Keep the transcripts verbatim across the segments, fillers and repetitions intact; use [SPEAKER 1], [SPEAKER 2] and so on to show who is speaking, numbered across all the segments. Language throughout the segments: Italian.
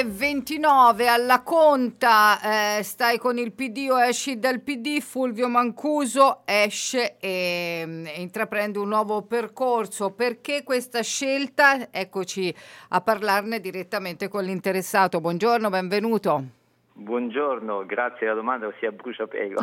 [SPEAKER 1] ventinove alla conta, eh, stai con il P D o esci dal P D? Fulvio Mancuso esce e, e intraprende un nuovo percorso. Perché questa scelta? Eccoci a parlarne direttamente con l'interessato. Buongiorno, benvenuto.
[SPEAKER 2] Buongiorno, grazie alla domanda, ossia a bruciapelo.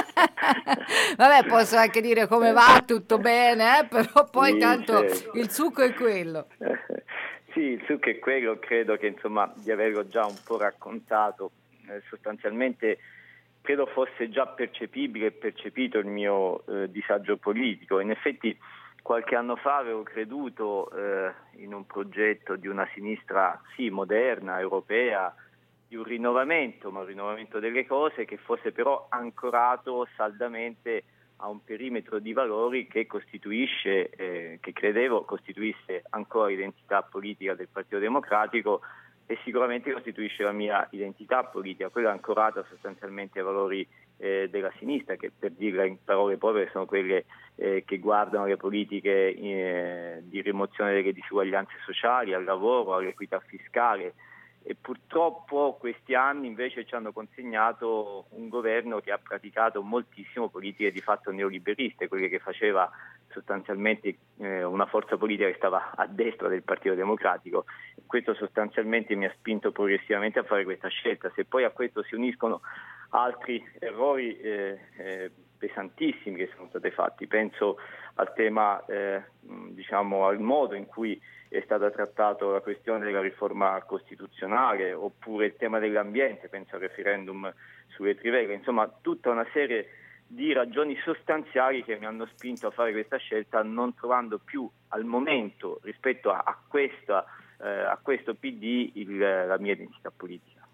[SPEAKER 1] Vabbè, posso anche dire come va, tutto bene, eh? Però poi
[SPEAKER 2] Sì,
[SPEAKER 1] tanto
[SPEAKER 2] certo.
[SPEAKER 1] il succo è quello.
[SPEAKER 2] Sì, il succo è quello, credo che insomma di averlo già un po' raccontato, eh, sostanzialmente credo fosse già percepibile e percepito il mio eh, disagio politico. In effetti qualche anno fa avevo creduto eh, in un progetto di una sinistra sì moderna, europea, di un rinnovamento, ma un rinnovamento delle cose che fosse però ancorato saldamente a un perimetro di valori che costituisce, eh, che credevo costituisse ancora l'identità politica del Partito Democratico e sicuramente costituisce la mia identità politica, quella ancorata sostanzialmente ai valori eh, della sinistra, che per dirla in parole povere sono quelle eh, che guardano le politiche eh, di rimozione delle disuguaglianze sociali, al lavoro, all'equità fiscale. E purtroppo questi anni invece ci hanno consegnato un governo che ha praticato moltissimo politiche di fatto neoliberiste, quelle che faceva sostanzialmente eh, una forza politica che stava a destra del Partito Democratico. Questo sostanzialmente mi ha spinto progressivamente a fare questa scelta. Se poi a questo si uniscono altri errori eh, eh, pesantissimi che sono stati fatti, penso al tema, eh, diciamo al modo in cui è stata trattata la questione della riforma costituzionale, oppure il tema dell'ambiente, penso al referendum sulle trivelle, insomma tutta una serie di ragioni sostanziali che mi hanno spinto a fare questa scelta, non trovando più al momento rispetto a, a, questa, eh, a questo P D il, la mia identità politica.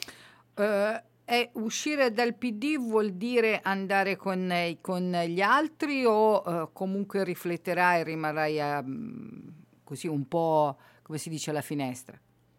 [SPEAKER 1] Uh, e uscire dal P D vuol dire andare con, con gli altri o uh, comunque rifletterai e rimarrai a, così un po', come si dice, alla finestra?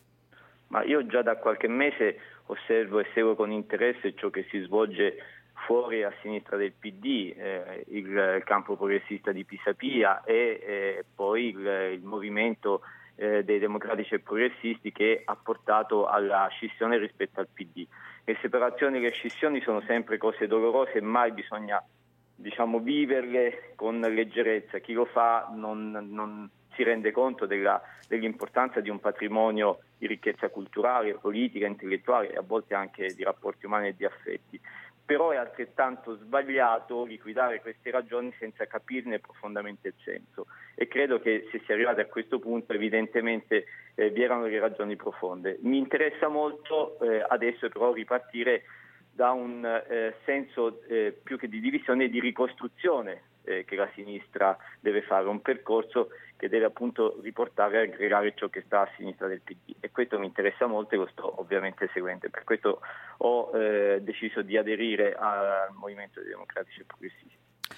[SPEAKER 2] Ma io già da qualche mese osservo e seguo con interesse ciò che si svolge fuori a sinistra del P D, eh, il, il campo progressista di Pisapia e eh, poi il, il movimento eh, dei democratici e progressisti che ha portato alla scissione rispetto al P D. Le separazioni e le scissioni sono sempre cose dolorose e mai bisogna, diciamo, viverle con leggerezza. Chi lo fa non, non si rende conto della, dell'importanza di un patrimonio di ricchezza culturale, politica, intellettuale e a volte anche di rapporti umani e di affetti. Però è altrettanto sbagliato liquidare queste ragioni senza capirne profondamente il senso e credo che se si è arrivati a questo punto evidentemente eh, vi erano le ragioni profonde. Mi interessa molto eh, adesso però ripartire da un eh, senso eh, più che di divisione di ricostruzione eh, che la sinistra deve fare, un percorso che deve appunto riportare e aggregare ciò che sta a sinistra del P D e questo mi interessa molto e lo sto ovviamente seguendo. Per questo ho eh, deciso di aderire al Movimento dei Democratici e Progressisti.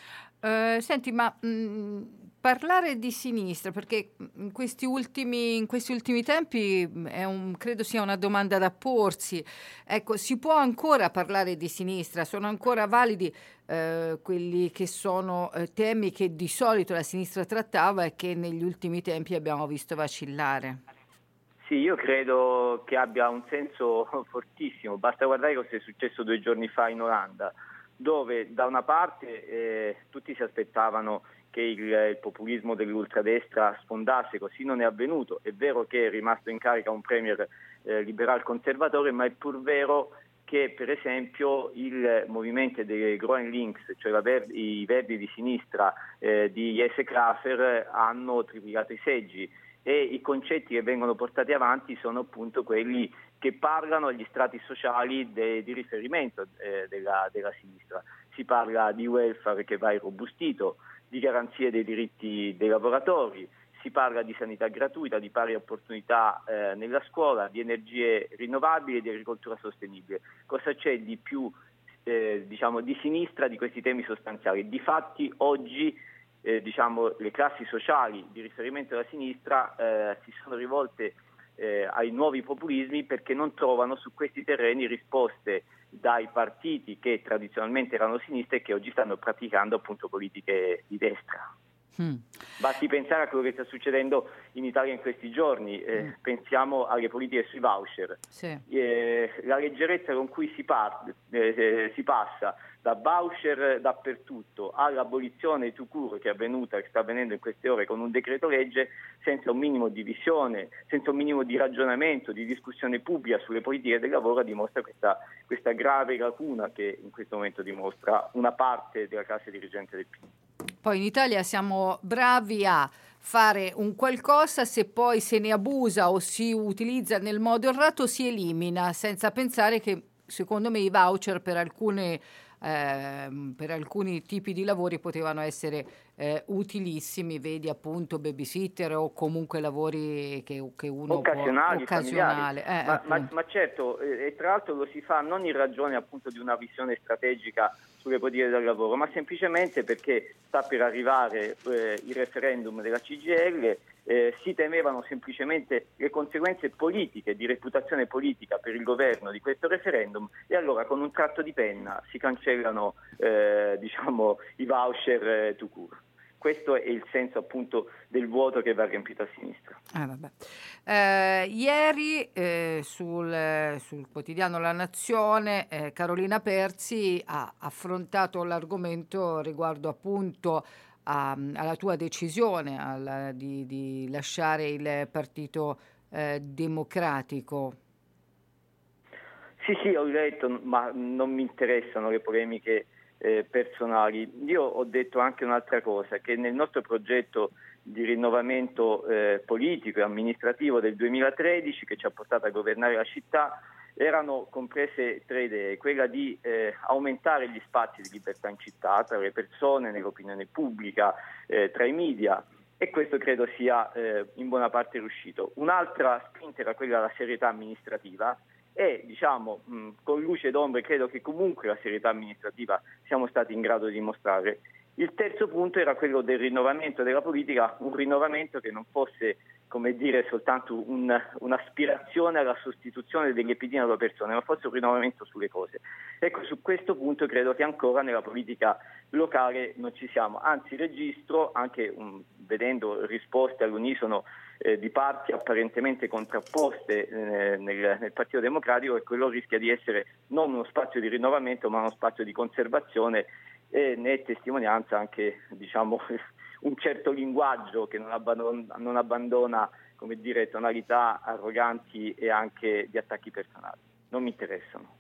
[SPEAKER 1] Uh, senti, ma mh, parlare di sinistra, perché in questi ultimi, in questi ultimi tempi è un, credo sia una domanda da porsi. Ecco, si può ancora parlare di sinistra? Sono ancora validi uh, quelli che sono uh, temi che di solito la sinistra trattava e che negli ultimi tempi abbiamo visto vacillare?
[SPEAKER 2] Sì, io credo che abbia un senso fortissimo. Basta guardare cosa è successo due giorni fa in Olanda, dove da una parte eh, tutti si aspettavano che il, il populismo dell'ultradestra sfondasse, così non è avvenuto. È vero che è rimasto in carica un premier eh, liberal conservatore, ma è pur vero che per esempio il movimento dei Groen Links, cioè la ver- i verdi di sinistra eh, di Jesse Klaver, hanno triplicato i seggi e i concetti che vengono portati avanti sono appunto quelli che parlano agli strati sociali de, di riferimento eh, della, della sinistra. Si parla di welfare che va irrobustito, di garanzie dei diritti dei lavoratori, si parla di sanità gratuita, di pari opportunità eh, nella scuola, di energie rinnovabili e di agricoltura sostenibile. Cosa c'è di più eh, diciamo di sinistra di questi temi sostanziali? Difatti oggi eh, diciamo le classi sociali di riferimento della sinistra eh, si sono rivolte Eh, ai nuovi populismi perché non trovano su questi terreni risposte dai partiti che tradizionalmente erano sinistra e che oggi stanno praticando appunto politiche di destra. Mm. Basti pensare a quello che sta succedendo in Italia in questi giorni, eh, mm. pensiamo alle politiche sui voucher, sì. eh, la leggerezza con cui si, parte, eh, si passa da voucher dappertutto all'abolizione tout court che è avvenuta, che sta avvenendo in queste ore con un decreto legge, senza un minimo di visione, senza un minimo di ragionamento, di discussione pubblica sulle politiche del lavoro, dimostra questa, questa grave lacuna che in questo momento dimostra una parte della classe dirigente del P D.
[SPEAKER 1] Poi in Italia siamo bravi a fare un qualcosa, se poi se ne abusa o si utilizza nel modo errato si elimina, senza pensare che secondo me i voucher per alcune eh, per alcuni tipi di lavori potevano essere eh, utilissimi, vedi appunto babysitter o comunque lavori che, che uno
[SPEAKER 2] occasionali,
[SPEAKER 1] può occasionale.
[SPEAKER 2] Eh, ma, ma, ma certo, eh, e tra l'altro lo si fa non in ragione appunto di una visione strategica sulle politiche del lavoro, ma semplicemente perché sta per arrivare eh, il referendum della C G I L, eh, si temevano semplicemente le conseguenze politiche, di reputazione politica per il governo di questo referendum, e allora con un tratto di penna si cancellano eh, diciamo, i voucher eh, tout court. Questo è il senso appunto del vuoto che va riempito a sinistra.
[SPEAKER 1] Ah, vabbè. Eh, ieri eh, sul, sul quotidiano La Nazione eh, Carolina Perzi ha affrontato l'argomento riguardo appunto a, alla tua decisione alla, di, di lasciare il Partito eh, Democratico.
[SPEAKER 2] Sì, sì, ho letto, ma non mi interessano le polemiche Eh, personali. Io ho detto anche un'altra cosa, che nel nostro progetto di rinnovamento eh, politico e amministrativo del duemilatredici, che ci ha portato a governare la città, erano comprese tre idee: quella di eh, aumentare gli spazi di libertà in città tra le persone, nell'opinione pubblica, eh, tra i media, e questo credo sia eh, in buona parte riuscito. Un'altra spinta era quella della serietà amministrativa, e diciamo mh, con luce ed ombre credo che comunque la serietà amministrativa siamo stati in grado di dimostrare. Il terzo punto era quello del rinnovamento della politica, un rinnovamento che non fosse, come dire, soltanto un, un'aspirazione alla sostituzione delle pedine della persona, ma fosse un rinnovamento sulle cose. Ecco, su questo punto credo che ancora nella politica locale non ci siamo, anzi registro, anche um, vedendo risposte all'unisono eh, di parti apparentemente contrapposte eh, nel, nel Partito Democratico, che quello rischia di essere non uno spazio di rinnovamento ma uno spazio di conservazione, e ne è testimonianza anche diciamo un certo linguaggio che non abbandona, non abbandona come dire, tonalità arroganti e anche di attacchi personali. Non mi interessano.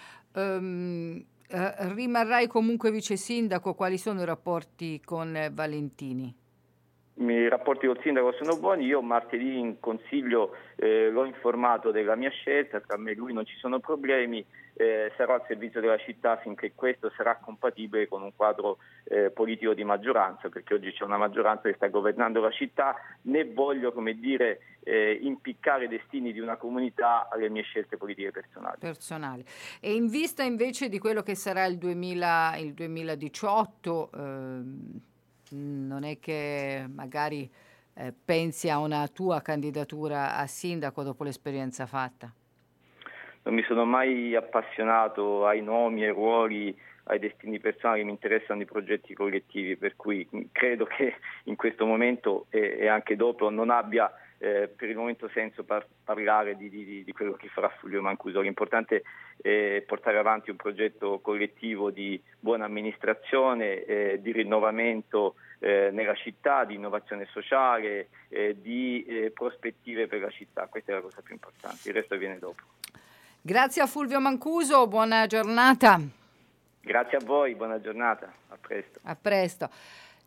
[SPEAKER 1] Um, eh, rimarrai comunque vice sindaco? Quali sono i rapporti con eh, Valentini?
[SPEAKER 2] I rapporti col sindaco sono buoni. Io martedì in consiglio eh, l'ho informato della mia scelta, tra me e lui non ci sono problemi, eh, sarò al servizio della città finché questo sarà compatibile con un quadro eh, politico di maggioranza, perché oggi c'è una maggioranza che sta governando la città, né voglio, come dire, eh, impiccare i destini di una comunità alle mie scelte politiche personali.
[SPEAKER 1] Personali. E in vista invece di quello che sarà il, duemila, il duemiladiciotto, ehm, non è che magari eh, pensi a una tua candidatura a sindaco dopo l'esperienza fatta?
[SPEAKER 2] Non mi sono mai appassionato ai nomi, ai ruoli, ai destini personali, mi interessano i progetti collettivi, per cui credo che in questo momento e, e anche dopo non abbia eh, per il momento senso par- parlare di, di, di quello che farà Fulvio Mancuso. L'importante è portare avanti un progetto collettivo di buona amministrazione, eh, di rinnovamento eh, nella città, di innovazione sociale, eh, di eh, prospettive per la città. Questa è la cosa più importante, il resto viene dopo.
[SPEAKER 1] Grazie a Fulvio Mancuso, buona giornata.
[SPEAKER 2] Grazie a voi, buona giornata, a presto.
[SPEAKER 1] A presto.